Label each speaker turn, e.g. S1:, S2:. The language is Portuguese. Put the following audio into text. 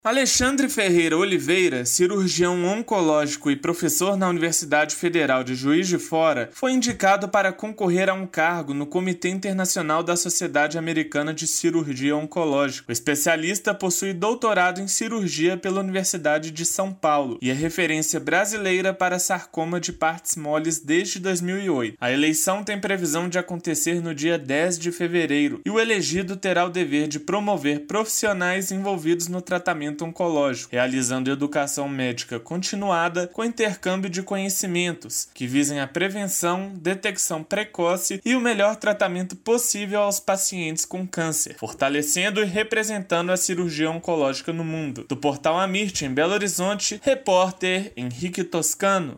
S1: Alexandre Ferreira Oliveira, cirurgião oncológico e professor na Universidade Federal de Juiz de Fora, foi indicado para concorrer a um cargo no Comitê Internacional da Sociedade Americana de Cirurgia Oncológica. O especialista possui doutorado em cirurgia pela Universidade de São Paulo e é referência brasileira para sarcoma de partes moles desde 2008. A eleição tem previsão de acontecer no dia 10 de fevereiro e o elegido terá o dever de promover profissionais envolvidos no tratamento oncológico, realizando educação médica continuada com intercâmbio de conhecimentos que visem a prevenção, detecção precoce e o melhor tratamento possível aos pacientes com câncer, fortalecendo e representando a cirurgia oncológica no mundo. Do Portal Amirte, em Belo Horizonte, repórter Henrique Toscano.